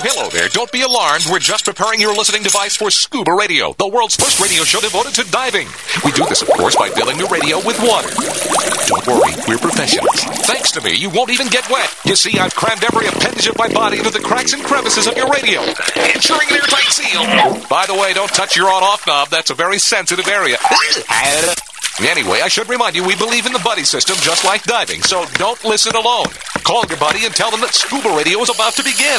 Hello there. Don't be alarmed. We're just preparing your listening device for Scuba Radio, the world's first radio show devoted to diving. We do this, of course, by filling the radio with water. Don't worry, we're professionals. Thanks to me, you won't even get wet. You see, I've crammed every appendage of my body into the cracks and crevices of your radio, ensuring an airtight seal. By the way, don't touch your on-off knob. That's a very sensitive area. Anyway, I should remind you, we believe in the buddy system just like diving, so don't listen alone. Call your buddy and tell them that Scuba Radio is about to begin.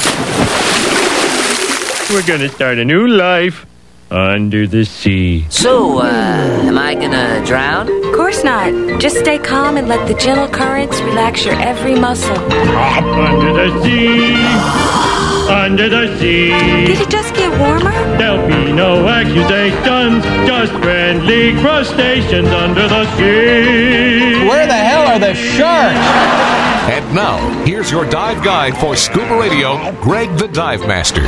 We're going to start a new life under the sea. So, am I gonna drown? Of course not. Just stay calm and let the gentle currents relax your every muscle. Under the sea. Under the sea. Did it just get warmer? There'll be no accusations, just friendly crustaceans under the sea. Where the hell are the sharks? And now, here's your dive guide for Scuba Radio, Greg the Dive Master.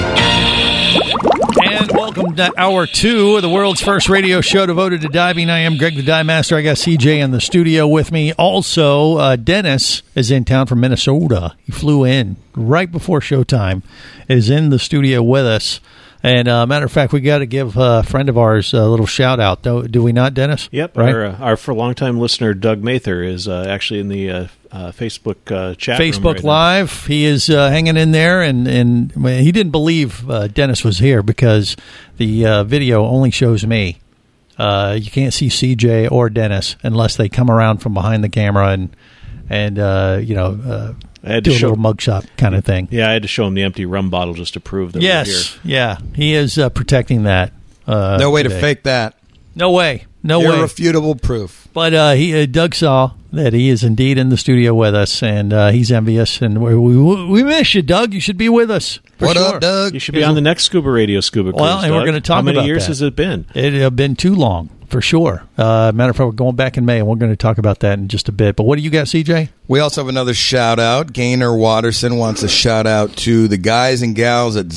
And welcome to Hour 2 of the world's first radio show devoted to diving. I am Greg the Dive Master. I got CJ in the studio with me. Also, Dennis is in town from Minnesota. He flew in right before showtime, is in the studio with us. And matter of fact, we got to give a friend of ours a little shout out. Do we not, Dennis? Yep. Right? Our for longtime listener Doug Mather is actually in the Facebook chat room Facebook right Live. He is hanging in there, and he didn't believe Dennis was here because the video only shows me. You can't see CJ or Dennis unless they come around from behind the camera and I had do to a little mugshot kind of thing. Yeah, I had to show him the empty rum bottle just to prove that we're here. Yeah. He is protecting that. No way today. to fake that. No way. No way. Irrefutable proof. But Doug saw that he is indeed in the studio with us, and he's envious. And we miss you, Doug. You should be with us. What up, Doug? You should be on the next Scuba Radio Scuba Cruise. Well, and we're Doug. going to talk about How many years that. has it been? It has been too long, for sure. Matter of fact, we're going back in May, and we're going to talk about that in just a bit. But what do you got, CJ? We also have another shout-out. Gaynor Watterson wants a shout-out to the guys and gals at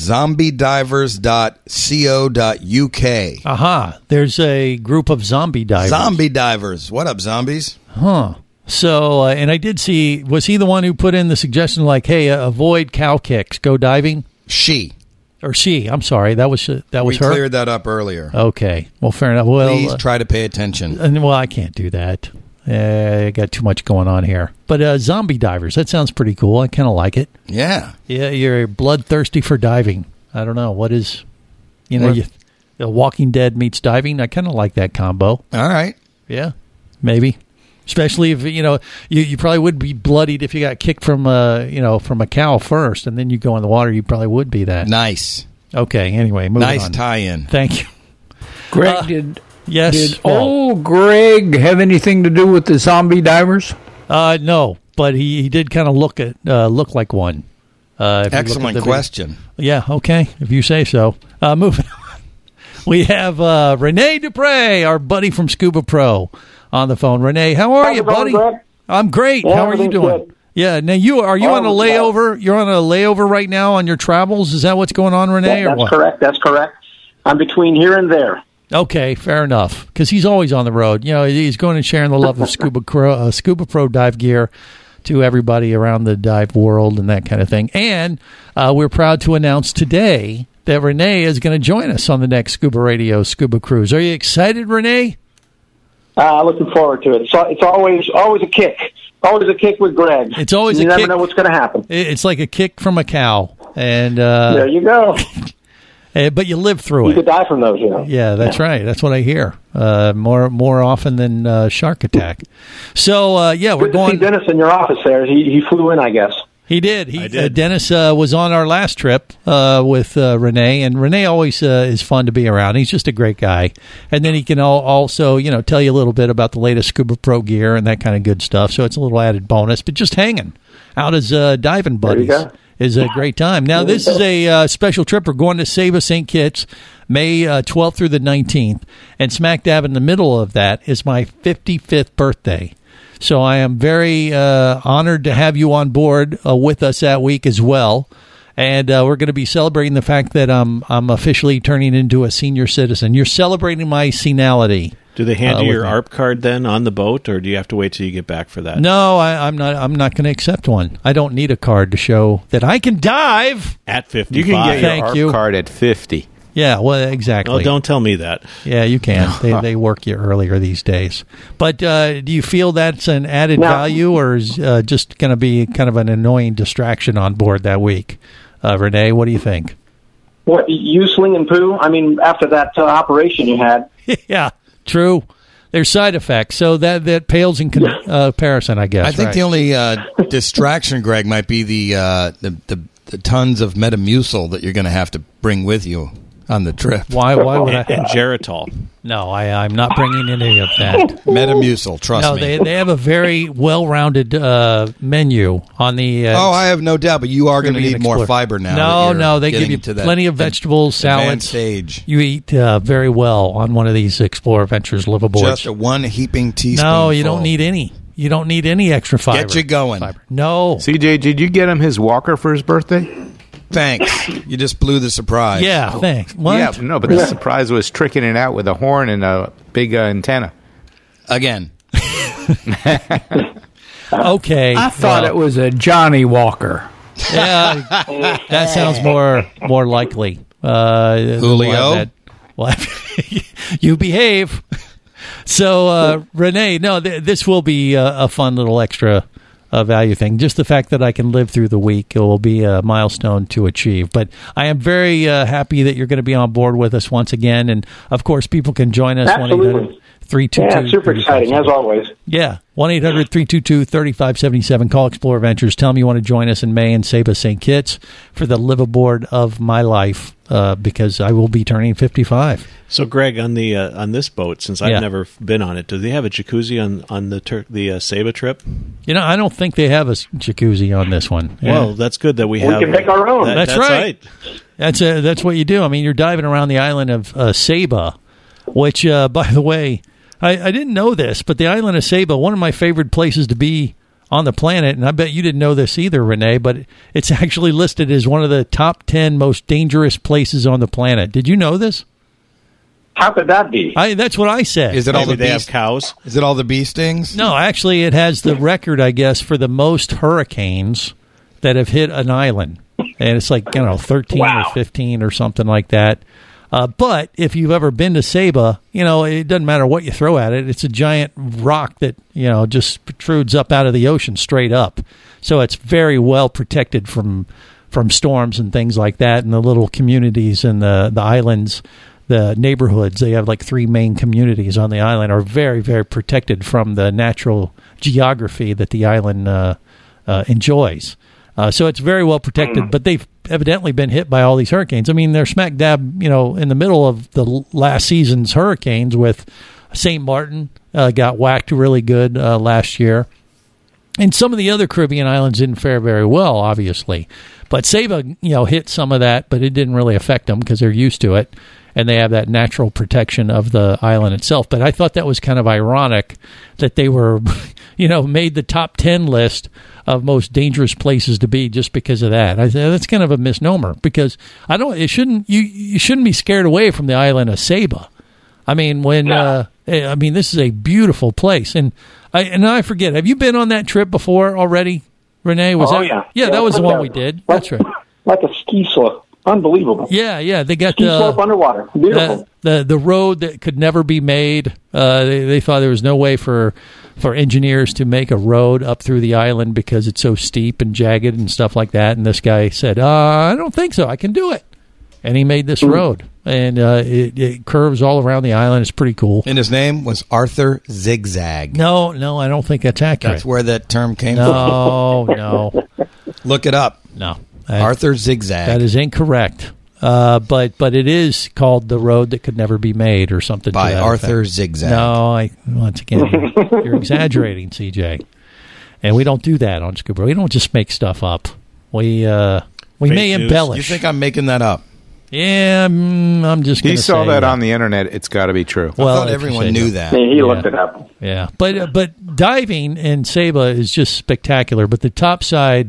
zombiedivers.co.uk. Aha. There's a group of zombie divers. Zombie divers. What up, zombies? Huh. So, and I did see, was he the one who put in the suggestion like, hey, avoid cow kicks, go diving? She. Or she, I'm sorry, that was her? We cleared that up earlier. Okay, well, fair enough. Well, please try to pay attention. Well, I can't do that. I got too much going on here. But zombie divers, that sounds pretty cool. I kind of like it. Yeah. Yeah, you're bloodthirsty for diving. I don't know. What is, The Walking Dead meets diving? I kind of like that combo. All right. Yeah, maybe. Especially if, you probably would be bloodied if you got kicked from a cow first, and then you go in the water, you probably would be that. Nice. Okay, anyway, moving on. Nice tie-in. Thank you. Greg, did Paul. old Greg have anything to do with the zombie divers? No, but he did kind of look like one. Excellent question. Yeah, okay, if you say so. Moving on. We have Rene Dupre, our buddy from Scuba Pro, on the phone. Renee, how are you, buddy? Greg? I'm great. Yeah, how are you doing? Good. Yeah. Now are you on a layover? You're on a layover right now on your travels. Is that what's going on, Renee? Yeah, that's correct. That's correct. I'm between here and there. Okay, fair enough. Because he's always on the road. He's going and sharing the love of Scuba Pro dive gear to everybody around the dive world and that kind of thing. And we're proud to announce today that Renee is going to join us on the next Scuba Radio Scuba Cruise. Are you excited, Renee? Looking forward to it. It's always a kick. Always a kick with Greg. It's always you a never kick. know what's going to happen. It's like a kick from a cow. And there you go. But you live through You could die from those, Yeah, that's right. That's what I hear. More often than shark attack. So, we're Good to going. see Dennis in your office there. He flew in, I guess. He did. I did. Dennis was on our last trip with Renee, and Renee always is fun to be around. He's just a great guy. And then he can also, tell you a little bit about the latest Scuba Pro gear and that kind of good stuff. So it's a little added bonus. But just hanging out as diving buddies is a great time. Now, this is a special trip. We're going to Saba St. Kitts, May 12th through the 19th. And smack dab in the middle of that is my 55th birthday. So I am very honored to have you on board with us that week as well. And we're going to be celebrating the fact that I'm officially turning into a senior citizen. You're celebrating my senility. Do they hand you with your me. ARP card then on the boat, or do you have to wait till you get back for that? No, I'm not. I'm not going to accept one. I don't need a card to show that I can dive. At 55. You can get your Thank ARP you. card at 50. Yeah, well, exactly. Oh, don't tell me that. Yeah, you can. They work you earlier these days. But do you feel that's an added value, or is just going to be kind of an annoying distraction on board that week? Renee, what do you think? What, you slinging poo? I mean, after that operation you had. Yeah, true. There's side effects, so that pales in comparison, I guess. I think right? the only distraction, Greg, might be the tons of Metamucil that you're going to have to bring with you on the trip. Why would I? And Geritol. No, I'm not bringing any of that. Metamucil, trust me. No, they have a very well-rounded menu on the. I have no doubt, but you are going to Caribbean need more Explorer. fiber now. No, they give you plenty of vegetables, salads. Advanced stage. You eat very well on one of these Explorer Ventures liveaboards. Just a one heaping teaspoon. No, you don't need any. You don't need any extra fiber. Get you going. No. CJ, did you get him his walker for his birthday? Thanks. You just blew the surprise. Yeah, thanks. What? Yeah, no, but the surprise was tricking it out with a horn and a big antenna. Again. Okay. I thought it was a Johnny Walker. Yeah, that sounds more likely. Julio? You behave. So, Renee, no, this will be a fun little extra value thing. Just the fact that I can live through the week, it will be a milestone to achieve. But I am very happy that you're going to be on board with us once again. And, of course, people can join us. Absolutely. 1-800-322. Yeah, super exciting, as always. Yeah, 1-800-322-3577. Call Explorer Ventures. Tell them you want to join us in May in Saba St. Kitts for the liveaboard of my life because I will be turning 55. So, Greg, on the on this boat, since I've never been on it, do they have a jacuzzi on the Saba trip? You know, I don't think they have a jacuzzi on this one. Well, that's good that we have. We can make our own. That's right. That's what you do. I mean, you're diving around the island of Saba, which, by the way, I didn't know this, but the island of Saba, one of my favorite places to be on the planet, and I bet you didn't know this either, Renee, but it's actually listed as one of the top 10 most dangerous places on the planet. Did you know this? How could that be? That's what I said. Is it all the they have cows? Is it all the bee stings? No, actually, it has the record, I guess, for the most hurricanes that have hit an island. And it's like, 13 or 15 or something like that. But if you've ever been to Saba, it doesn't matter what you throw at it. It's a giant rock that, just protrudes up out of the ocean straight up. So it's very well protected from storms and things like that. And the little communities and the islands, the neighborhoods, they have like 3 main communities on the island, are very, very protected from the natural geography that the island enjoys. So it's very well protected, but they've evidently been hit by all these hurricanes. I mean, they're smack dab, in the middle of the last season's hurricanes with St. Martin got whacked really good last year. And some of the other Caribbean islands didn't fare very well, obviously. But Saba, hit some of that, but it didn't really affect them because they're used to it. And they have that natural protection of the island itself. But I thought that was kind of ironic that they were, made the top 10 list of most dangerous places to be just because of that. I said that's kind of a misnomer because you shouldn't be scared away from the island of Saba. I mean, this is a beautiful place, and I forget. Have you been on that trip before already, Renee? Yeah, that was the one we did. That's right. Like a ski slope. Unbelievable. Yeah, they got ski slope underwater. Beautiful. The road that could never be made. They thought there was no way for engineers to make a road up through the island because it's so steep and jagged and stuff like that. And this guy said, I don't think so. I can do it. And he made this road. And it curves all around the island. It's pretty cool. And his name was Arthur Zigzag. No, I don't think that's accurate. That's where that term came from. No. Look it up. No. Arthur Zigzag. That is incorrect. But it is called the road that could never be made or something. By to that Arthur effect. Zigzag. No, once again, you're exaggerating, CJ. And we don't do that on Scuba. We don't just make stuff up. We may embellish. You think I'm making that up? Yeah, I'm just going to say. He saw that on the internet. It's got to be true. Well, I thought everyone knew that. He looked it up. Yeah, but diving in Saba is just spectacular. But the topside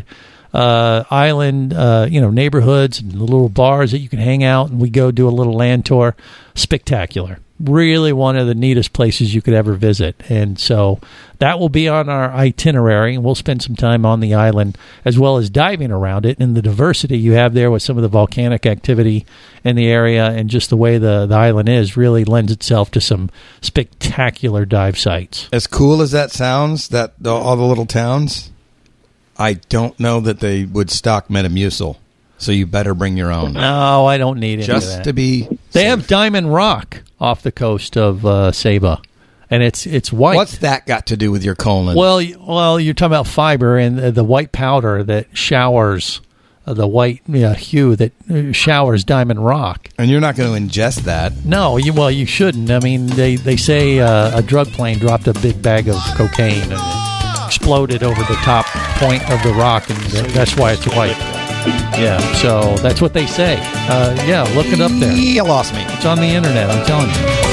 island, neighborhoods and the little bars that you can hang out, and we go do a little land tour. Spectacular. Really one of the neatest places you could ever visit. And so that will be on our itinerary, and we'll spend some time on the island as well as diving around it. And the diversity you have there with some of the volcanic activity in the area and just the way the island is really lends itself to some spectacular dive sites. As cool as that sounds, all the little towns, I don't know that they would stock Metamucil. So you better bring your own. No, I don't need any of that. Just to be They safe. have Diamond Rock off the coast of Saba, and it's white. What's that got to do with your colon? Well, you're talking about fiber and the white powder that showers the white hue that showers Diamond Rock. And you're not going to ingest that. No, you shouldn't. I mean, they say a drug plane dropped a big bag of cocaine and it exploded over the top point of the rock, and that's why it's white. Yeah, so that's what they say. Look it up there. You lost me. It's on the internet, I'm telling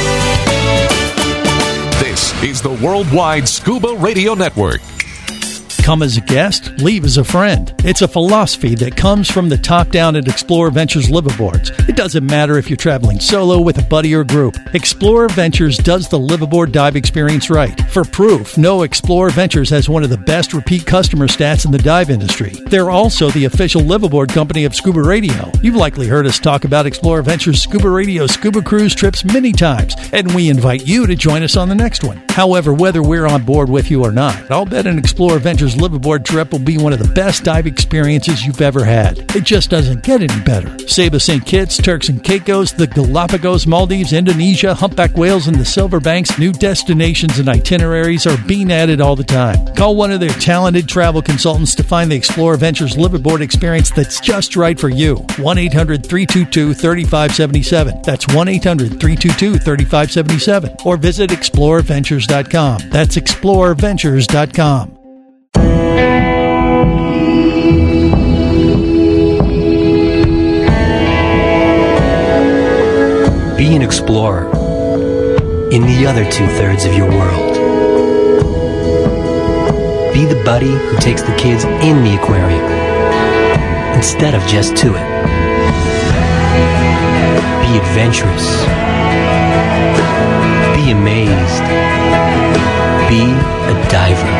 you. This is the Worldwide Scuba Radio Network. Come as a guest, leave as a friend. It's a philosophy that comes from the top down at Explorer Ventures liveaboards. It doesn't matter if you're traveling solo, with a buddy, or group. Explorer Ventures does the liveaboard dive experience right. For proof, no, Explorer Ventures has one of the best repeat customer stats in the dive industry. They're also the official liveaboard company of Scuba Radio. You've likely heard us talk about Explorer Ventures Scuba Radio scuba cruise trips many times, and we invite you to join us on the next one. However, whether we're on board with you or not, I'll bet an Explorer Ventures liveaboard trip will be one of the best dive experiences you've ever had. It just doesn't get any better. Saba St. Kitts, Turks and Caicos, the Galapagos, Maldives, Indonesia, humpback whales, and the Silver Banks, new destinations and itineraries are being added all the time. Call one of their talented travel consultants to find the Explorer Ventures liveaboard experience that's just right for you. 1-800-322-3577. That's 1-800-322-3577. Or visit explorerventures.com. That's explorerventures.com. Be an explorer in the other 2/3 of your world. Be the buddy who takes the kids in the aquarium instead of just to it. Be adventurous. Be amazed. Be a diver.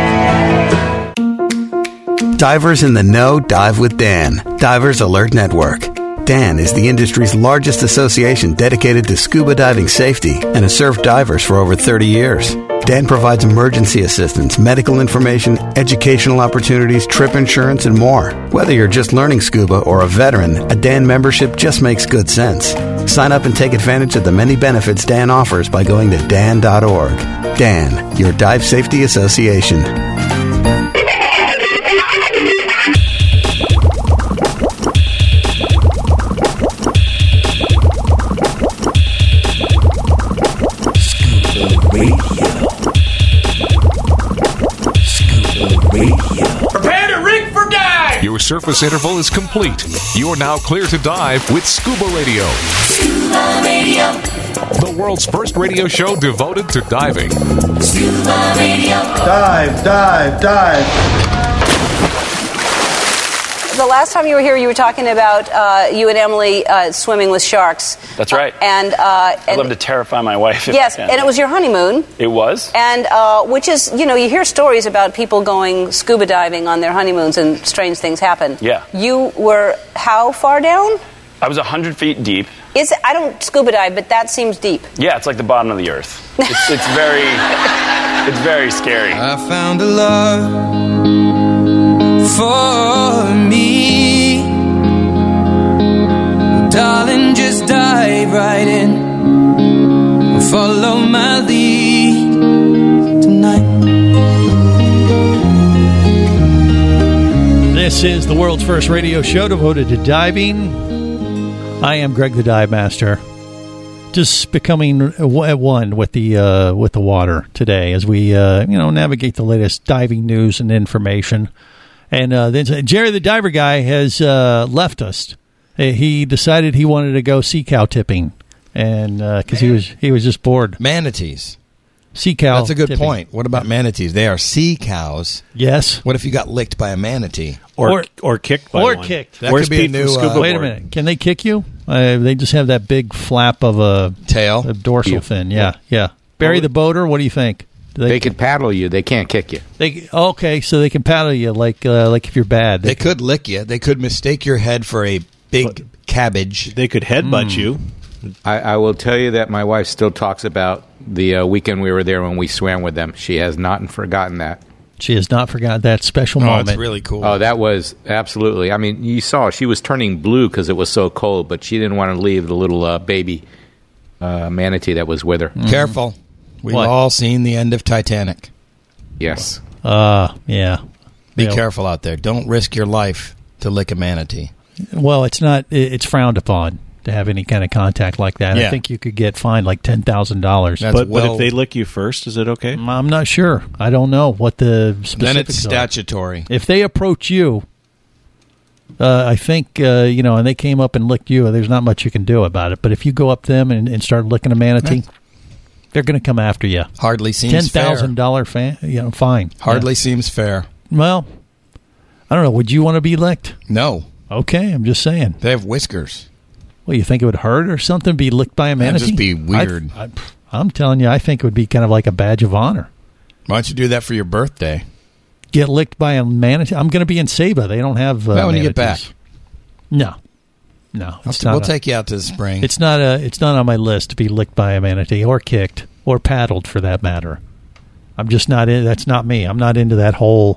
Divers in the Know dive with Dan. Divers Alert Network. Dan is the industry's largest association dedicated to scuba diving safety and has served divers for over 30 years. Dan provides emergency assistance, medical information, educational opportunities, trip insurance, and more. Whether you're just learning scuba or a veteran, a Dan membership just makes good sense. Sign up and take advantage of the many benefits Dan offers by going to dan.org. Dan, your dive safety association. Your surface interval is complete. You're now clear to dive with Scuba Radio. Scuba Radio. The world's first radio show devoted to diving. Scuba Radio. Dive, dive, dive. The last time you were here, you were talking about you and Emily swimming with sharks. That's right. I'd love to terrify my wife. Yes, and it was your honeymoon. It was. And which is, you hear stories about people going scuba diving on their honeymoons and strange things happen. Yeah. You were how far down? I was 100 feet deep. I don't scuba dive, but that seems deep. Yeah, it's like the bottom of the earth. It's very scary. I found a love for me. Darling, just dive right in. Follow my lead tonight. This is the world's first radio show devoted to diving. I am Greg the Dive Master. Just becoming at one with the water today as we navigate the latest diving news and information. And then Jerry the Diver Guy has left us. He decided he wanted to go sea cow tipping, and because he was just bored. Manatees. Sea cow. That's a good tipping. point. What about manatees? They are sea cows. Yes. What if you got licked by a manatee? Or kicked by or one. kicked. That Where's could be a Pete from new. Scuba Wait a Board? minute. Can they kick you? They just have that big flap of a Tail? a dorsal fin. Yeah. Barry the boater. What do you think? They could paddle you. They can't kick you. Okay, so they can paddle you like if you're bad. They could lick you. They could mistake your head for a big cabbage. They could headbutt you. I will tell you that my wife still talks about the weekend we were there when we swam with them. She has not forgotten that. She has not forgotten that special moment. It's really cool. Oh, that was absolutely. I mean, you saw she was turning blue because it was so cold, but she didn't want to leave the little baby manatee that was with her. Careful. We've What? all seen the end of Titanic. Yes. Yeah. Be Yeah. careful out there. Don't risk your life to lick a manatee. Well, it's not. It's frowned upon to have any kind of contact like that. Yeah. I think you could get fined like $10,000. That's But well- if they lick you first, is it okay? I'm not sure. I don't know what the specifics Then it's are. statutory. If they approach you, I think, and they came up and licked you, there's not much you can do about it. But if you go up them and start licking a manatee, they're going to come after you. Hardly seems fair. $10,000 fine. Hardly seems fair. Yeah. Well, I don't know. Would you want to be licked? No. Okay, I'm just saying. They have whiskers. Well, you think it would hurt or something? Be licked by a manatee? That'd just be weird. I'm telling you, I think it would be kind of like a badge of honor. Why don't you do that for your birthday? Get licked by a manatee. I'm going to be in Saba. They don't have Well, when you get manatees. back. No. It's not We'll take you out to the spring. It's not on my list to be licked by a manatee or kicked or paddled for that matter. I'm just not in. That's not me. I'm not into that whole,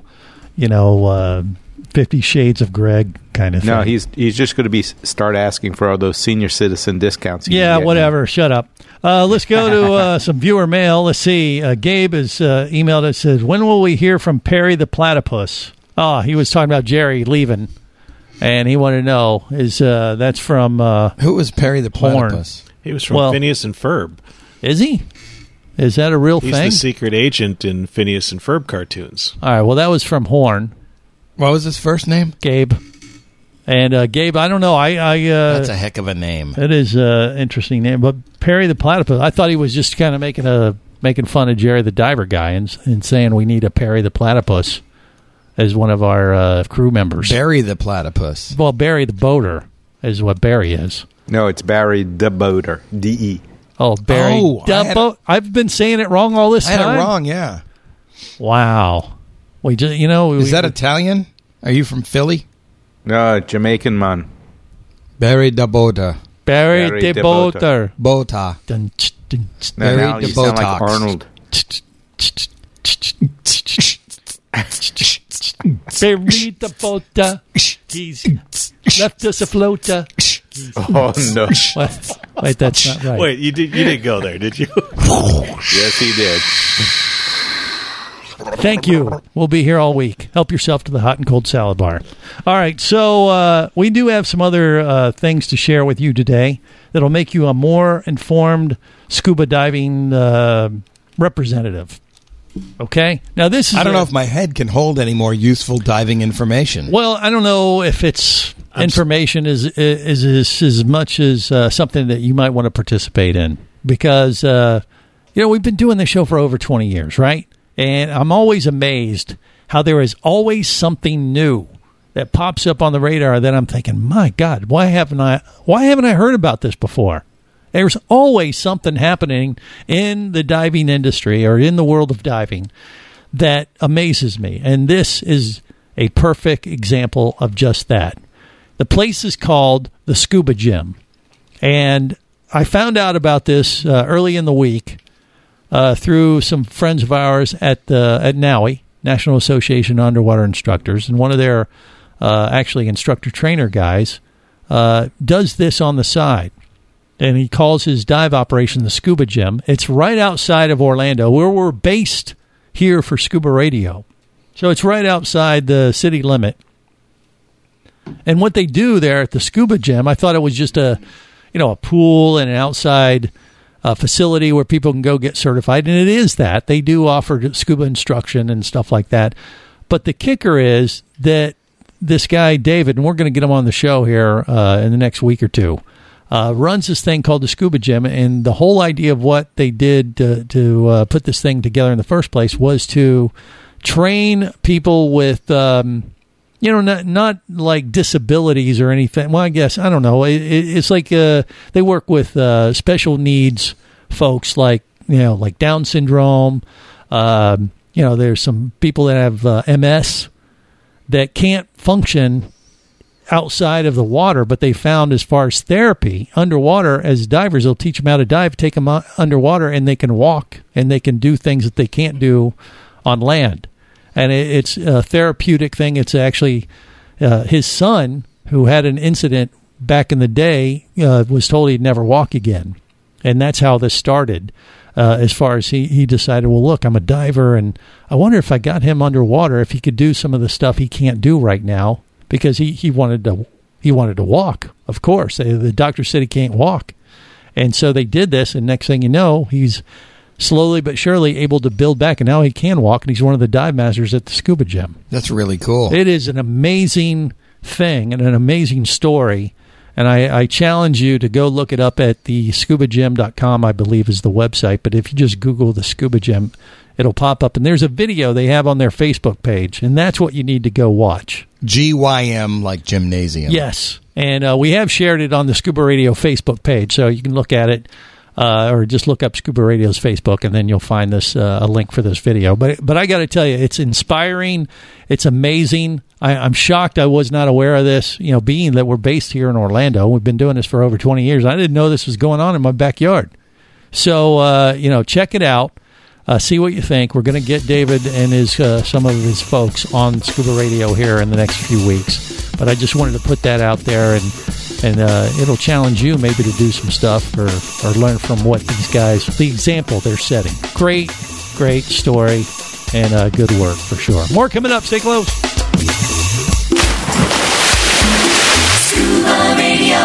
50 Shades of Greg kind of thing. No, he's just going to start asking for all those senior citizen discounts. you Yeah, can get whatever. now. Shut up. Let's go to some viewer mail. Let's see. Gabe has emailed us, says, when will we hear from Perry the Platypus? Oh, he was talking about Jerry leaving, and he wanted to know, that's from... Who was Perry the Platypus? He was from Phineas and Ferb. Is he? Is that a real He's thing? the secret agent in Phineas and Ferb cartoons. All right, well, that was from Horn. What was his first name? Gabe. And Gabe, I don't know. That's a heck of a name. It is an interesting name. But Perry the Platypus, I thought he was just kind of making fun of Jerry the Diver guy and saying we need a Perry the Platypus as one of our crew members. Barry the Platypus. Well, Barry the Boater is what Barry is. No, it's Barry the Boater. D-E. Oh, Barry I've been saying it wrong all this I time? had it wrong, yeah. Wow. We just, Is that Italian? Are you from Philly? No, Jamaican man. Barry the Boater. Barry the Boater. Bota. No, now you sound like Arnold. Barry the Boater. He's left us a floater. Oh, no. Wait, that's not right. Wait, you didn't go there, did you? Yes, he did. Thank you. We'll be here all week. Help yourself to the hot and cold salad bar. All right, so we do have some other things to share with you today that'll make you a more informed scuba diving representative. Okay? Now, this is... I don't know if my head can hold any more useful diving information. Well, I don't know if it's information is as much as something that you might want to participate in. Because, we've been doing this show for over 20 years, right? And I'm always amazed how there is always something new that pops up on the radar that I'm thinking, my God, why haven't I heard about this before? There's always something happening in the diving industry or in the world of diving that amazes me. And this is a perfect example of just that. The place is called the Scuba Gym. And I found out about this early in the week through some friends of ours at NAUI, National Association of Underwater Instructors, and one of their actually instructor-trainer guys does this on the side. And he calls his dive operation the Scuba Gym. It's right outside of Orlando, where we're based here for Scuba Radio. So it's right outside the city limit. And what they do there at the Scuba Gym, I thought it was just a pool and an outside facility where people can go get certified. And it is that. They do offer scuba instruction and stuff like that. But the kicker is that this guy, David, and we're going to get him on the show here in the next week or two, runs this thing called the Scuba Gym, and the whole idea of what they did to put this thing together in the first place was to train people with, not like disabilities or anything. Well, I guess, I don't know. It's like they work with special needs folks like Down syndrome. There's some people that have MS that can't function outside of the water, but they found as far as therapy underwater, as divers, they'll teach them how to dive, take them underwater, and they can walk and they can do things that they can't do on land. And it's a therapeutic thing. It's actually his son, who had an incident back in the day, was told he'd never walk again. And that's how this started. As far as he decided, well, look, I'm a diver, and I wonder if I got him underwater, if he could do some of the stuff he can't do right now, because he wanted to walk. Of course, the doctor said he can't walk, and so they did this. And next thing you know, he's slowly but surely able to build back, and now he can walk, and he's one of the dive masters at the Scuba Gym. That's really cool. It is an amazing thing and an amazing story. And I challenge you to go look it up at the scubagym.com, I believe is the website. But if you just Google the Scuba Gym, it'll pop up. And there's a video they have on their Facebook page. And that's what you need to go watch. GYM, like gymnasium. Yes. And we have shared it on the Scuba Radio Facebook page. So you can look at it or just look up Scuba Radio's Facebook, and then you'll find this a link for this video. But I got to tell you, it's inspiring. It's amazing. I'm shocked I was not aware of this, being that we're based here in Orlando. We've been doing this for over 20 years. I didn't know this was going on in my backyard. So, check it out. See what you think. We're going to get David and some of his folks on Scuba Radio here in the next few weeks. But I just wanted to put that out there, and it'll challenge you maybe to do some stuff or learn from what these guys, the example they're setting. Great story, and good work for sure. More coming up. Stay close. Scuba Radio.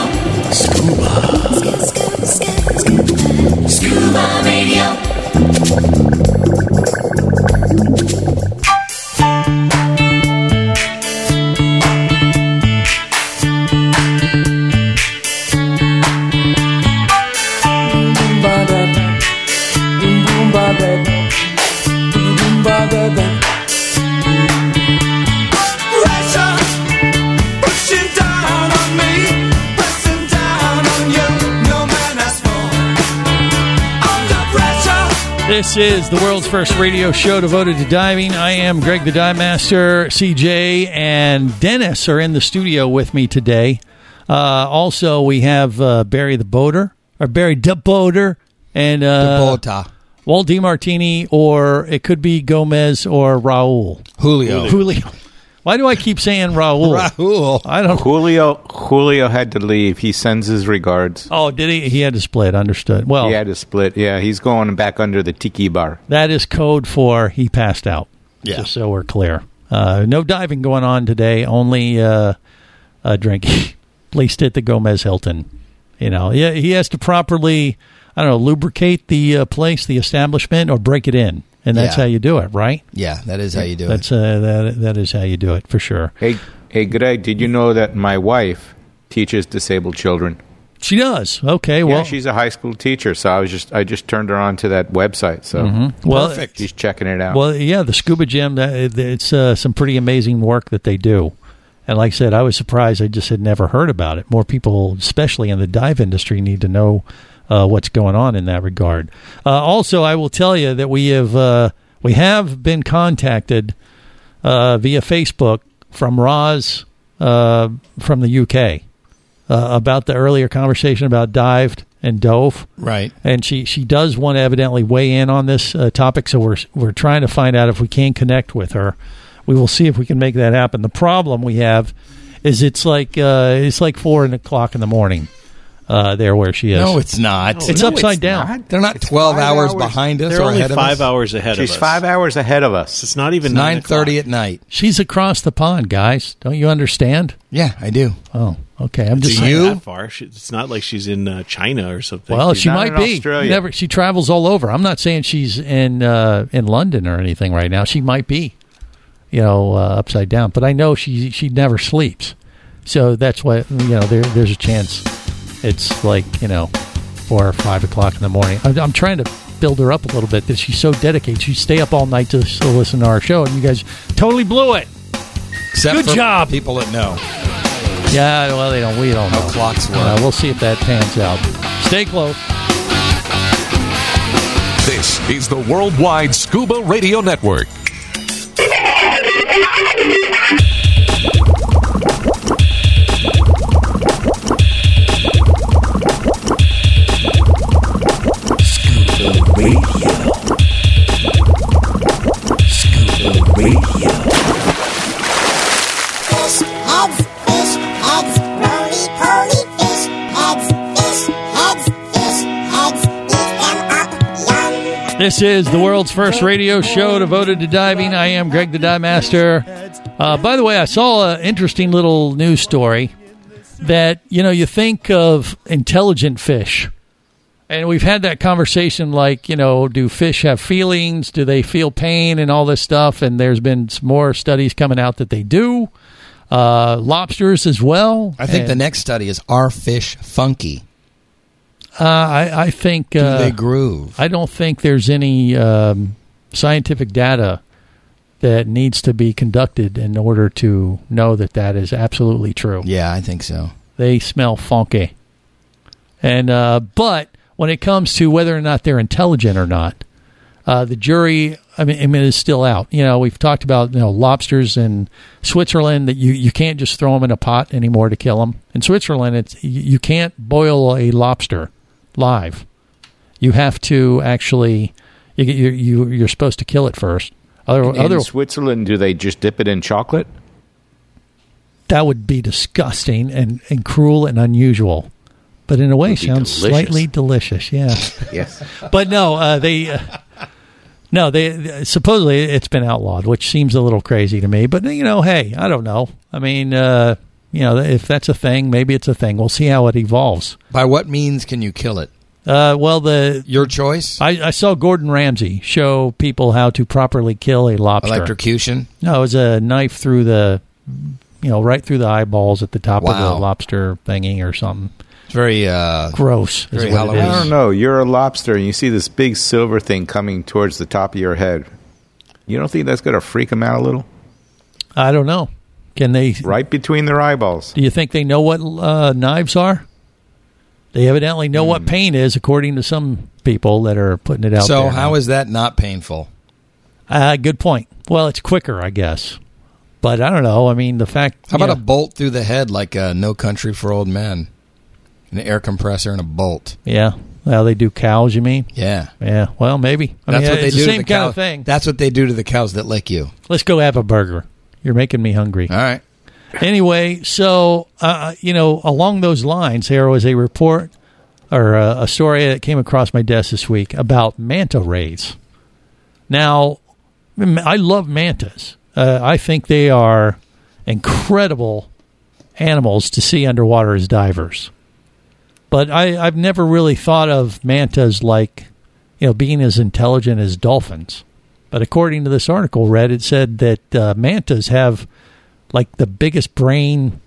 Scuba Radio. This is the world's first radio show devoted to diving. I am Greg the Dive Master. CJ and Dennis are in the studio with me today. Also, we have Barry the Boater, and Walt DiMartini, or it could be Gomez or Raul. Julio. Why do I keep saying Raul? Raul. I don't. Julio had to leave. He sends his regards. Oh, did he? He had to split. Understood. Well, he had to split. Yeah, he's going back under the tiki bar. That is code for he passed out. Yeah. Just so we're clear. No diving going on today. Only drinking. At least at the Gomez Hilton. He has to properly, lubricate the place, the establishment, or break it in. And that's how you do it, right? Yeah, that is how you do it. That is how you do it, for sure. Hey, Greg, did you know that my wife teaches disabled children? She does. Okay, well, she's a high school teacher, so I just turned her on to that website. So perfect. She's checking it out. Well, yeah, the Scuba Gym. It's some pretty amazing work that they do. And like I said, I was surprised. I just had never heard about it. More people, especially in the dive industry, need to know what's going on in that regard. Also, I will tell you that we have been contacted via Facebook from Roz from the UK about the earlier conversation about dived and dove. Right. And she does want to evidently weigh in on this topic, so we're trying to find out if we can connect with her. We will see if we can make that happen. The problem we have is it's like 4 o'clock in the morning. There where she is. No, it's not. It's upside down. Not. They're not 12 hours behind us. They're or only ahead 5 of us. hours ahead of us. She's 5 hours ahead of us. It's not even 9:30 at night. She's across the pond, guys. Don't you understand? Yeah, I do. Oh, okay. I'm just saying. Not that far. It's not like she's in China or something. Well, she's she not might be. Australia. She travels all over. I'm not saying she's in London or anything right now. She might be, upside down. But I know she never sleeps. So that's why there's a chance It's like, 4 or 5 o'clock in the morning. I'm trying to build her up a little bit that she's so dedicated. She stay up all night to listen to our show, and you guys totally blew it. Except Good for job. people that know. Yeah, well, we don't know. How clocks work. We'll see if that pans out. Stay close. This is the Worldwide Scuba Radio Network. Scuba Radio. Scuba Radio. Fish, heads, roly-poly fish, heads, eat them up, yum. This is the world's first radio show devoted to diving. I am Greg the Dive Master. By the way, I saw an interesting little news story that, you think of intelligent fish. And we've had that conversation like, do fish have feelings? Do they feel pain and all this stuff? And there's been some more studies coming out that they do. Lobsters as well. I think the next study is, are fish funky? I think... Do they groove? I don't think there's any scientific data that needs to be conducted in order to know that is absolutely true. Yeah, I think so. They smell funky. And but when it comes to whether or not they're intelligent or not, the jury, is still out. We've talked about lobsters in Switzerland, that you can't just throw them in a pot anymore to kill them. In Switzerland, you can't boil a lobster live. You have to actually, you're supposed to kill it first. In Switzerland, do they just dip it in chocolate? That would be disgusting and cruel and unusual. But in a way, sounds slightly delicious. Yeah. Yes. But no, they supposedly it's been outlawed, which seems a little crazy to me. But hey, I don't know. If that's a thing, maybe it's a thing. We'll see how it evolves. By what means can you kill it? Your choice. I saw Gordon Ramsay show people how to properly kill a lobster. Electrocution? No, it was a knife through the, right through the eyeballs at the top of the lobster thingy or something. It's very gross. Very Halloween. I don't know. You're a lobster and you see this big silver thing coming towards the top of your head. You don't think that's going to freak them out a little? I don't know. Can they? Right between their eyeballs. Do you think they know what knives are? They evidently know what pain is, according to some people that are putting it out there. So how is that not painful? Good point. Well, it's quicker, I guess. But I don't know. The fact... How about a bolt through the head like No Country for Old Men? An air compressor and a bolt. Yeah. Well, they do cows, you mean? Yeah. Yeah. Well, maybe. That's what they do the to same the kind cow. of thing. That's what they do to the cows that lick you. Let's go have a burger. You're making me hungry. All right. Anyway, so, along those lines, there was a report or a story that came across my desk this week about manta rays. Now, I love mantas. I think they are incredible animals to see underwater as divers. But I've never really thought of mantas like, being as intelligent as dolphins. But according to this article read, it said that mantas have like the biggest brain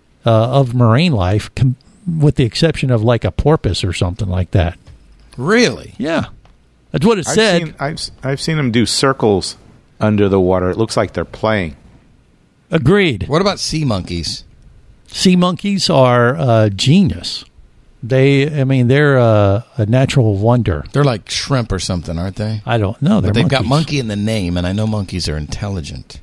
of marine life, with the exception of like a porpoise or something like that. Really? Yeah. That's what it said. I've seen them do circles under the water. It looks like they're playing. Agreed. What about sea monkeys? Sea monkeys are genius. They're a natural wonder. They're like shrimp or something, aren't they? I don't know. But they've got monkey in the name, and I know monkeys are intelligent.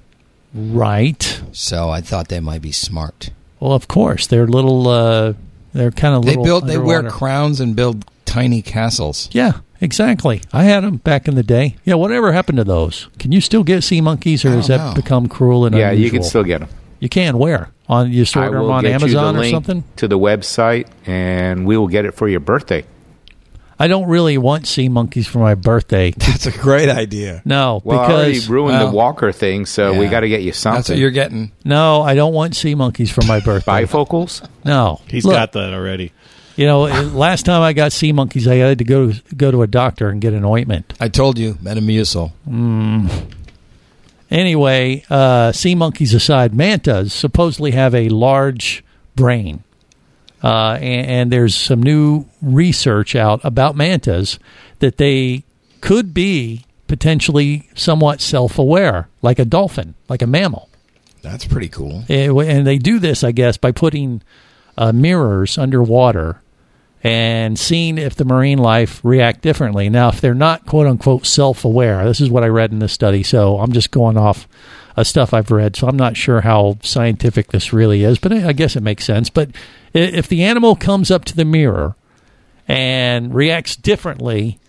Right. So I thought they might be smart. Well, of course. They're little, they're kind of little They wear crowns and build tiny castles. Yeah, exactly. I had them back in the day. Yeah, whatever happened to those? Can you still get sea monkeys, or has that become cruel and unusual? Yeah, you can still get them. You can. Where? You store them on Amazon or something? To the website, and we will get it for your birthday. I don't really want sea monkeys for my birthday. That's a great idea. No, well, because I already ruined the walker thing, so we got to get you something. That's what you're getting. No, I don't want sea monkeys for my birthday. Bifocals? No. He's got that already. Last time I got sea monkeys, I had to go to a doctor and get an ointment. I told you, Metamucil. Anyway, sea monkeys aside, mantas supposedly have a large brain. and there's some new research out about mantas that they could be potentially somewhat self-aware, like a dolphin, like a mammal. That's pretty cool. And they do this, I guess, by putting mirrors underwater and seeing if the marine life react differently. Now, if they're not, quote-unquote, self-aware, this is what I read in this study, so I'm just going off stuff I've read, so I'm not sure how scientific this really is, but I guess it makes sense. But if the animal comes up to the mirror and reacts differently,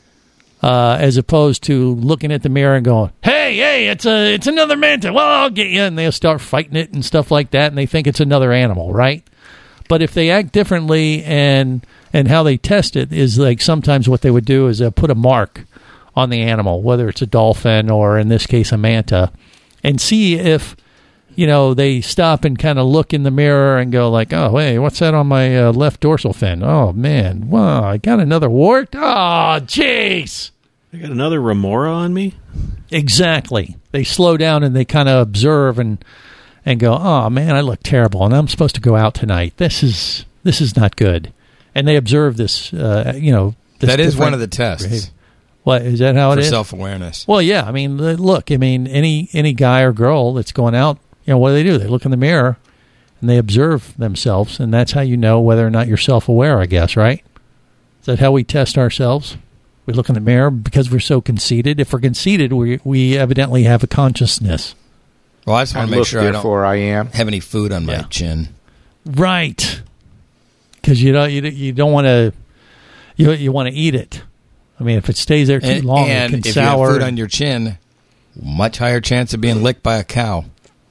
as opposed to looking at the mirror and going, hey, it's another manta, well, I'll get you, and they'll start fighting it and stuff like that, and they think it's another animal, right? But if they act differently, and how they test it is like sometimes what they would do is put a mark on the animal, whether it's a dolphin or in this case a manta, and see if, they stop and kind of look in the mirror and go like, oh, hey, what's that on my left dorsal fin? Oh, man, wow, I got another wart? Oh, jeez. I got another remora on me? Exactly. They slow down and they kind of observe and go, oh, man, I look terrible, and I'm supposed to go out tonight. This is not good. And they observe this, That is one of the tests. Behavior. What, is that how it is? For self-awareness. Well, yeah. I mean, look, any guy or girl that's going out, what do? They look in the mirror and they observe themselves, and that's how you know whether or not you're self-aware, I guess, right? Is that how we test ourselves? We look in the mirror because we're so conceited. If we're conceited, we evidently have a consciousness. Well, I just want to make sure I don't have any food on my chin. Right. Because you don't want to you want to eat it. I mean, if it stays there too long, it can if sour. You have food on your chin, much higher chance of being licked by a cow.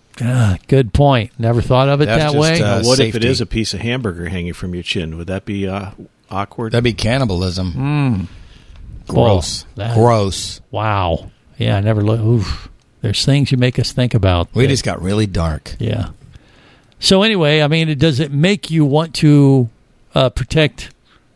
Good point. Never thought of it that way. What safety. if it is a piece of hamburger hanging from your chin? Would that be awkward? That'd be cannibalism. Gross. Well, Gross. Wow. Yeah, I never look. Oof. There's things you make us think about. We just got really dark. Yeah. So anyway, I mean, does it make you want to protect,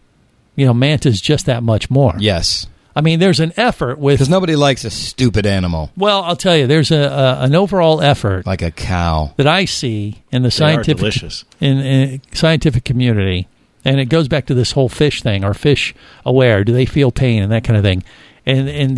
mantas just that much more? Yes. I mean, there's an effort with... Because nobody likes a stupid animal. Well, I'll tell you, there's an overall effort... Like a cow. ...that I see in the scientific in scientific community, and it goes back to this whole fish thing. Are fish aware? Do they feel pain and that kind of thing? And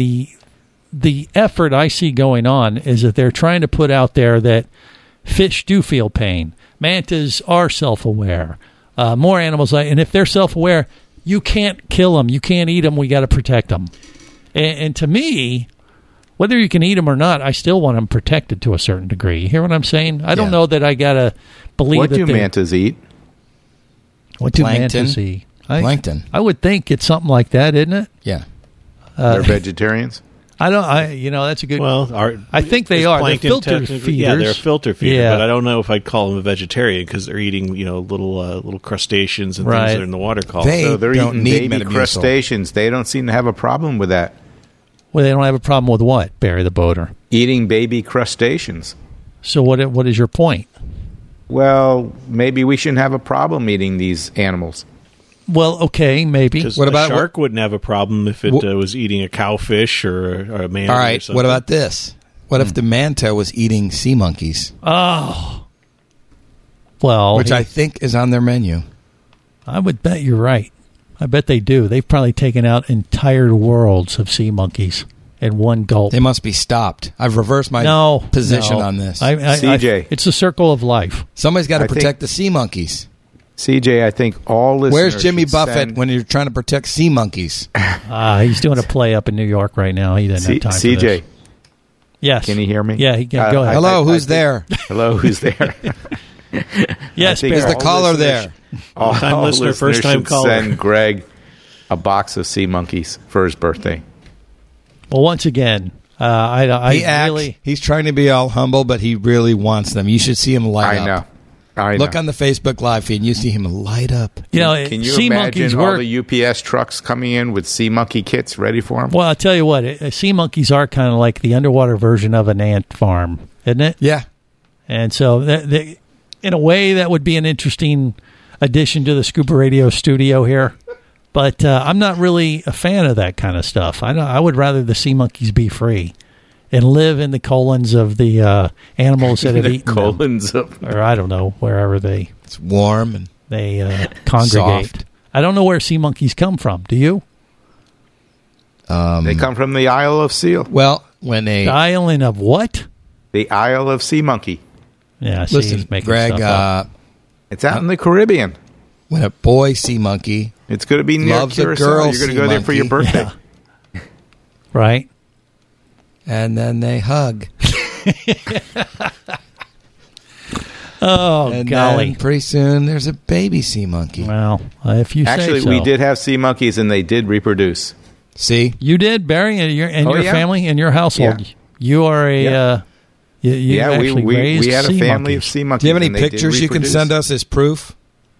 the effort I see going on is that they're trying to put out there that fish do feel pain. Mantas are self-aware. More animals, and if they're self-aware... You can't kill them. You can't eat them. We got to protect them. And to me, whether you can eat them or not, I still want them protected to a certain degree. You hear what I'm saying? I don't know that I got to believe what that do mantas eat? What do mantas eat? Plankton. I would think it's something like that, isn't it? Yeah. They're vegetarians? That's a good... Well, I think they are. They're filter feeders. Yeah, they're a filter feeder, yeah. But I don't know if I'd call them a vegetarian because they're eating, little crustaceans and things that are in the water column. So they're don't eating need baby Metamucil. crustaceans. They don't seem to have a problem with that. Well, they don't have a problem with what, Barry the Boater? Eating baby crustaceans. So what is your point? Well, maybe we shouldn't have a problem eating these animals. Well, okay, maybe. What about a shark? Wouldn't have a problem if it was eating a cowfish or a manta. All right. Or something. What about this? What if the manta was eating sea monkeys? Oh, well, which I think is on their menu. I would bet you're right. I bet they do. They've probably taken out entire worlds of sea monkeys in one gulp. They must be stopped. I've reversed my position on this. CJ, it's a circle of life. Somebody's got to protect the sea monkeys. CJ, I think all listeners... Where's Jimmy Buffett when you're trying to protect sea monkeys? He's doing a play up in New York right now. He doesn't have time for this. CJ. Yes. Can you hear me? Yeah, he can. Go ahead. Hello, who's there? Hello, who's there? Yes, is the caller there? All-time listener, first-time caller. Send Greg a box of sea monkeys for his birthday. Well, once again, he's trying to be all humble, but he really wants them. You should see him light up. I Look know. on the Facebook Live feed, and you see him light up. Can you imagine all the UPS trucks coming in with sea monkey kits ready for them? Well, I'll tell you what, sea monkeys are kind of like the underwater version of an ant farm, isn't it? Yeah. And so, in a way, that would be an interesting addition to the Scuba Radio studio here. But I'm not really a fan of that kind of stuff. I would rather the sea monkeys be free and live in the colons of the animals that have eaten colons them. Or I don't know, wherever they... It's warm and They congregate. Soft. I don't know where sea monkeys come from. Do you? They come from the Isle of Seal. Well, when The island of what? The Isle of Sea Monkey. Yeah, see, listen, he's making Greg, stuff up. It's out in the Caribbean. when a boy sea monkey It's going to be near loves a Curacao. girl You're going to sea go there for your monkey. birthday. Yeah. Right. and then they hug. Oh, and golly. then pretty soon there's a baby sea monkey. Well, if you Actually, say so. we did have sea monkeys, and they did reproduce. See? You did, Barry, and your yeah. family, and your household. Yeah. You are a... Yeah. You actually raised we had a sea family monkeys. of sea monkeys. Do you have any and they did pictures you can reproduce. send us as proof?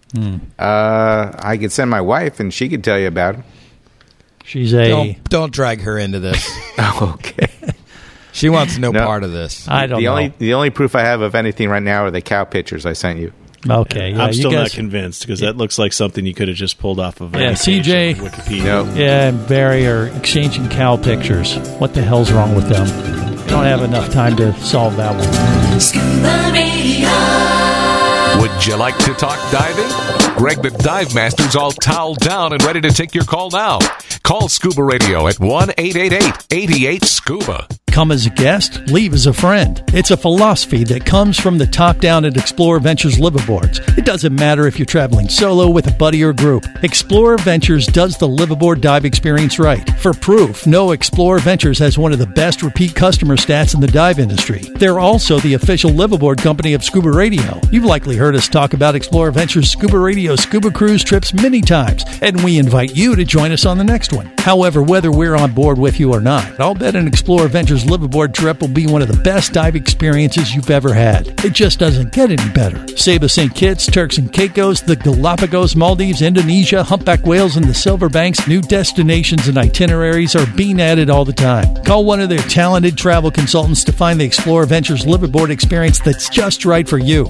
I could send my wife, and she could tell you about them. She's a... Don't drag her into this. Oh, okay. She wants no part of this. I don't know. The only proof I have of anything right now are the cow pictures I sent you. Okay, yeah, I'm you still guys, not convinced because that looks like something you could have just pulled off of Yeah, CJ. Wikipedia. No. Yeah, and Barry are exchanging cow pictures. What the hell's wrong with them? Don't have enough time to solve that one. Scuba Radio. Would you like to talk diving? Greg the Dive Master's all toweled down and ready to take your call now. Call Scuba Radio at 1-888-88-SCUBA. Come as a guest, leave as a friend. It's a philosophy that comes from the top down at Explorer Ventures liveaboards. It doesn't matter if you're traveling solo, with a buddy, or group. Explorer Ventures does the liveaboard dive experience right. For proof, know Explorer Ventures has one of the best repeat customer stats in the dive industry. They're also the official liveaboard company of Scuba Radio. You've likely heard us talk about Explorer Ventures Scuba Radio scuba cruise trips many times, and we invite you to join us on the next one. However, whether we're on board with you or not, I'll bet an Explorer Ventures liveaboard trip will be one of the best dive experiences you've ever had. It just doesn't get any better. Saba St. Kitts, Turks and Caicos, the Galapagos, Maldives, Indonesia, humpback whales, and the Silver Banks, new destinations and itineraries are being added all the time. Call one of their talented travel consultants to find the Explorer Ventures liveaboard experience that's just right for you.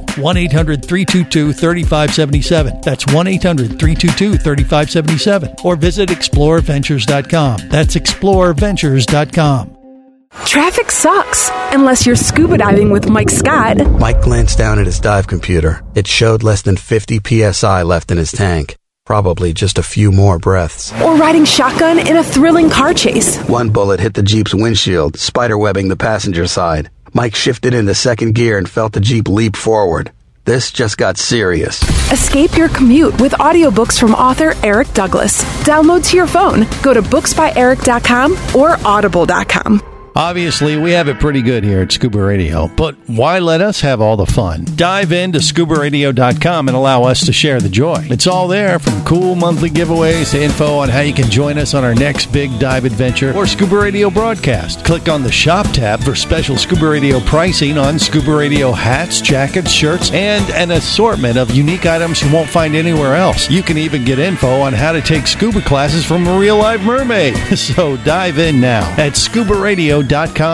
1-800-322-3577. That's 1-800-322-3577. Or visit explorerventures.com. That's explorerventures.com. Traffic sucks, unless you're scuba diving with Mike Scott. Mike glanced down at his dive computer. It showed less than 50 psi left in his tank. Probably just a few more breaths. Or riding shotgun in a thrilling car chase. One bullet hit the Jeep's windshield, spiderwebbing the passenger side. Mike shifted into second gear and felt the Jeep leap forward. This just got serious. Escape your commute with audiobooks from author Eric Douglas. Download to your phone. Go to booksbyeric.com or audible.com. Obviously, we have it pretty good here at Scuba Radio, but why let us have all the fun? Dive into scubaradio.com and allow us to share the joy. It's all there, from cool monthly giveaways to info on how you can join us on our next big dive adventure or Scuba Radio broadcast. Click on the Shop tab for special Scuba Radio pricing on Scuba Radio hats, jackets, shirts, and an assortment of unique items you won't find anywhere else. You can even get info on how to take scuba classes from a real live mermaid. So dive in now at scubaradio.com.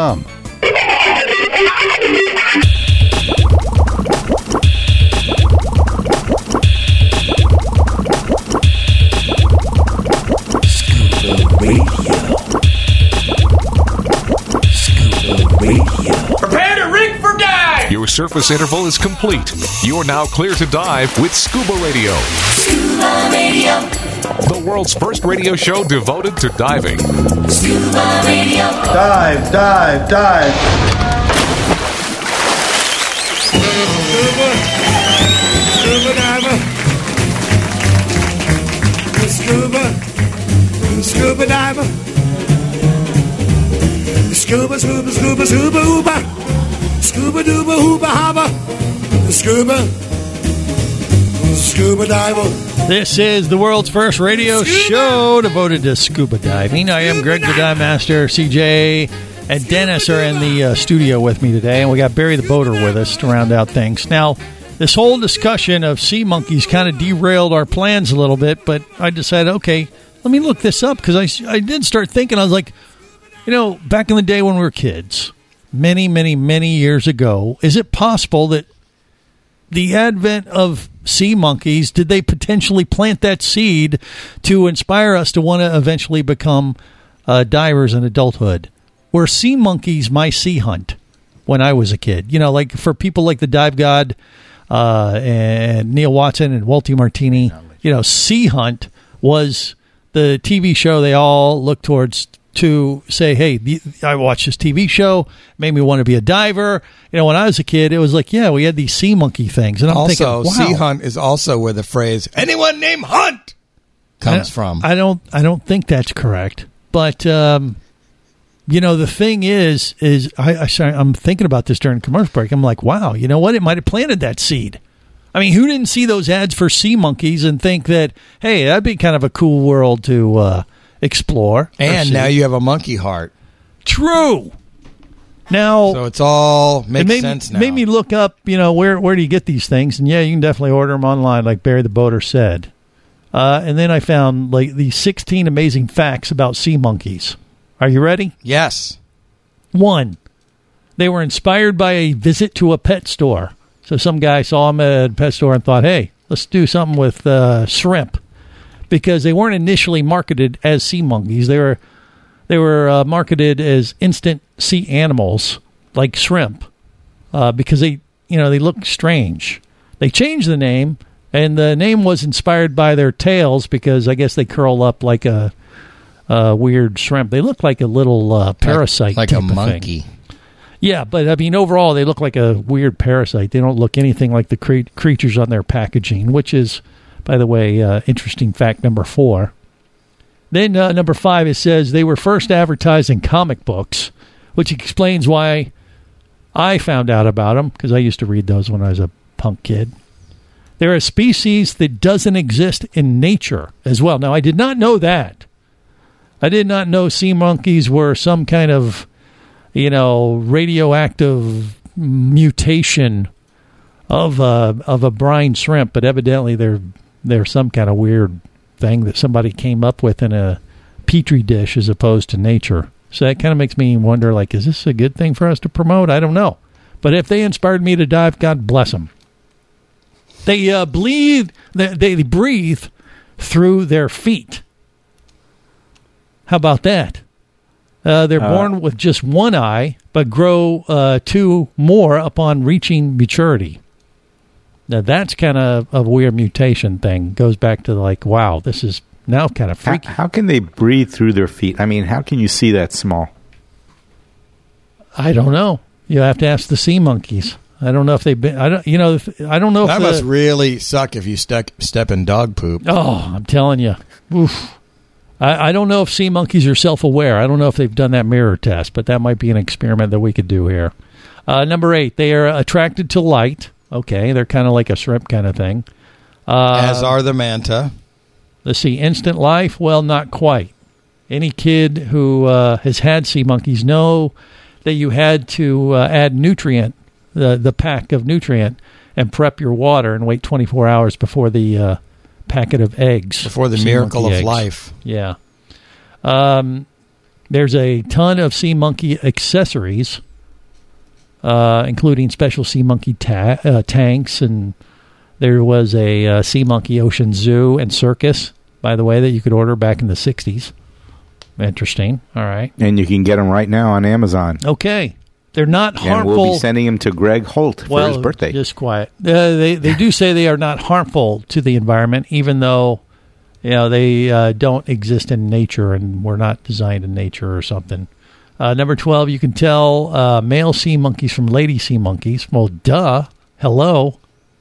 Prepare to rig for dive! Your surface interval is complete. You're now clear to dive with Scuba Radio. Scuba Radio. The world's first radio show devoted to diving. Scuba Radio. Dive, dive, dive. Scuba diver. Scuba diver. Scuba, scuba, scuba, scuba, hooba. Scuba dooba, hooba, haba. Scuba diver. This is the world's first radio show devoted to scuba diving. I am Greg the Dive Master. CJ and Dennis are in the studio with me today, and we got Barry the Boater with us to round out things. Now, this whole discussion of sea monkeys kind of derailed our plans a little bit, but I decided, okay, let me look this up, because I did start thinking. I was like, you know, back in the day when we were kids, many, many, many years ago, is it possible that the advent of sea monkeys, did they potentially plant that seed to inspire us to want to eventually become divers in adulthood? Were sea monkeys my sea hunt when I was a kid? You know, like for people like the Dive God, and Neil Watson and Walter Martini. Sea Hunt was the TV show they all look towards to say, hey, I watched this TV show, made me want to be a diver. When I was a kid, it was like, yeah, we had these sea monkey things. And I'm thinking, wow. Sea Hunt is also where the phrase, anyone named Hunt, comes from. I don't think that's correct. But, the thing is I'm thinking about this during commercial break. I'm like, wow, you know what? It might have planted that seed. I mean, who didn't see those ads for sea monkeys and think that, hey, that'd be kind of a cool world to explore? And now you have a monkey heart. True. Now, so it's all makes sense now. Made me look up, where do you get these things? And yeah, you can definitely order them online, like Barry the Boater said. And then I found like these 16 amazing facts about sea monkeys. Are you ready? Yes. 1, they were inspired by a visit to a pet store. So some guy saw them at a pet store and thought, hey, let's do something with shrimp. Because they weren't initially marketed as sea monkeys. They were marketed as instant sea animals, like shrimp, because they look strange. They changed the name, and the name was inspired by their tails because I guess they curl up like a weird shrimp. They look like a little parasite, like a monkey. Yeah, but I mean, overall, they look like a weird parasite. They don't look anything like the creatures on their packaging, which is, by the way, interesting fact number 4. Then number 5, it says they were first advertised in comic books, which explains why I found out about them, because I used to read those when I was a punk kid. They're a species that doesn't exist in nature as well. Now, I did not know that. I did not know sea monkeys were some kind of, radioactive mutation of a brine shrimp, but evidently they're some kind of weird thing that somebody came up with in a petri dish as opposed to nature. So that kind of makes me wonder, like, is this a good thing for us to promote? I don't know. But if they inspired me to dive, God bless them. They breathe through their feet. How about that? They're born with just one eye, but grow 2 more upon reaching maturity. Now, that's kind of a weird mutation thing. Goes back to like, wow, this is now kind of freaky. How can they breathe through their feet? I mean, how can you see that small? I don't know. You have to ask the sea monkeys. I don't know if they've been. I don't know. That must really suck if you step in dog poop. Oh, I'm telling you. Oof. I don't know if sea monkeys are self-aware. I don't know if they've done that mirror test, but that might be an experiment that we could do here. Number 8, they are attracted to light. Okay, they're kind of like a shrimp kind of thing. As are the manta. Let's see, instant life? Well, not quite. Any kid who has had sea monkeys know that you had to add nutrient, the pack of nutrient, and prep your water and wait 24 hours before the packet of eggs. Before the miracle of life. Yeah. There's a ton of sea monkey accessories, including special sea monkey tanks, and there was a sea monkey ocean zoo and circus, by the way, that you could order back in the 60s. Interesting. All right. And you can get them right now on Amazon. Okay. They're not harmful. And we'll be sending them to Greg Holt for his birthday. Just quiet. They do say they are not harmful to the environment, even though they don't exist in nature and were not designed in nature or something. Number 12, you can tell male sea monkeys from lady sea monkeys. Well, duh. Hello.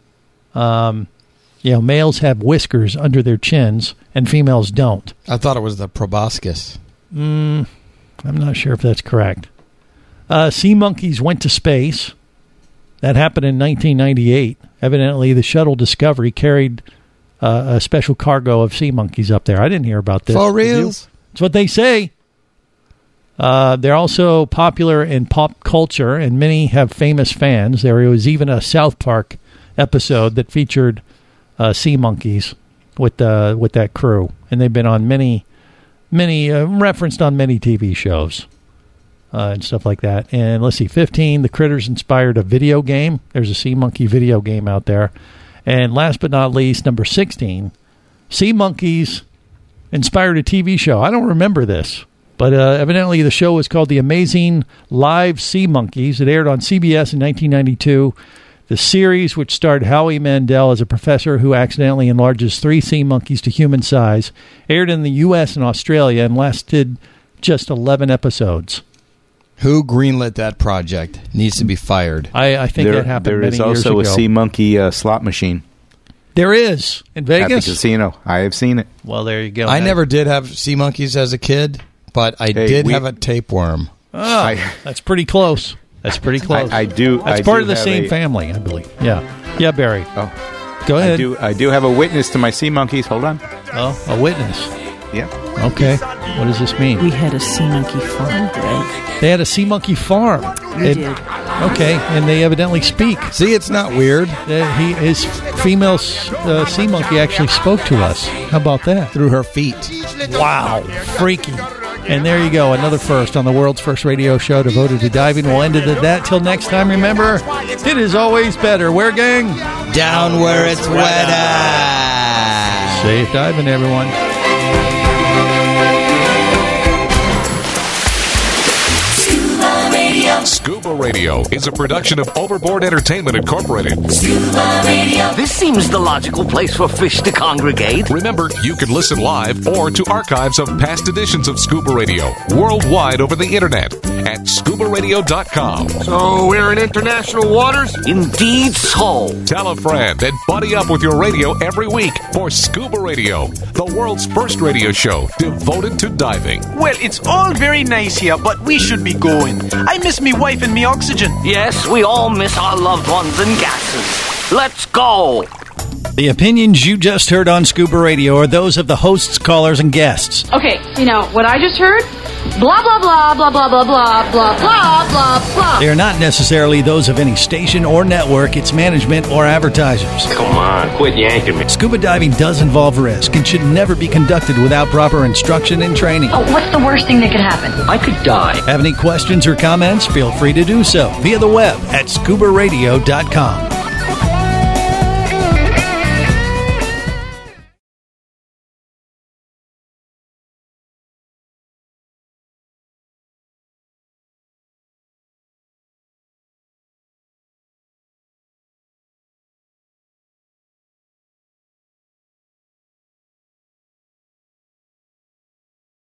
Males have whiskers under their chins and females don't. I thought it was the proboscis. I'm not sure if that's correct. Sea monkeys went to space. That happened in 1998. Evidently, the shuttle Discovery carried a special cargo of sea monkeys up there. I didn't hear about this. For reals? That's what they say. They're also popular in pop culture, and many have famous fans. There was even a South Park episode that featured sea monkeys with that crew, and they've been on many referenced on many TV shows. And stuff like that. And let's see, 15, the critters inspired a video game. There's a sea monkey video game out there. And last but not least, number 16, sea monkeys inspired a TV show. I don't remember this, but evidently the show was called The Amazing Live Sea Monkeys. It aired on CBS in 1992. The series, which starred Howie Mandel as a professor who accidentally enlarges 3 sea monkeys to human size, aired in the U.S. and Australia and lasted just 11 episodes. Who greenlit that project needs to be fired. I think that happened many years ago. There is also a sea monkey slot machine. There is. In Vegas? At the casino. I have seen it. Well, there you go. I never did have sea monkeys as a kid, but I did have a tapeworm. Oh, that's pretty close. That's pretty close. I do. That's part of the same family, I believe. Yeah, Barry. Oh, go ahead. I do have a witness to my sea monkeys. Hold on. Oh, a witness. Yeah. Okay. What does this mean? We had a sea monkey farm, Greg. They had a sea monkey farm. We did. Okay, and they evidently speak. See, it's not weird. His female sea monkey actually spoke to us. How about that? Through her feet. Wow, freaky. And there you go, another first on the world's first radio show devoted to diving. We'll end it at that. Till next time, remember, it is always better. Where, gang? Down where it's wetter. Safe diving, everyone. Scuba Radio is a production of Overboard Entertainment Incorporated. Scuba Radio. This seems the logical place for fish to congregate. Remember, you can listen live or to archives of past editions of Scuba Radio worldwide over the internet at scubaradio.com. So we're in international waters? Indeed so. Tell a friend and buddy up with your radio every week for Scuba Radio, the world's first radio show devoted to diving. Well, it's all very nice here, but we should be going. I miss me wife and me oxygen. Yes, we all miss our loved ones and gases. Let's go. The opinions you just heard on Scuba Radio are those of the hosts, callers, and guests. Okay, what I just heard? Blah, blah, blah, blah, blah, blah, blah, blah, blah, blah, blah. They are not necessarily those of any station or network, its management, or advertisers. Come on, quit yanking me. Scuba diving does involve risk and should never be conducted without proper instruction and training. Oh, what's the worst thing that could happen? I could die. Have any questions or comments? Feel free to do so via the web at scubaradio.com.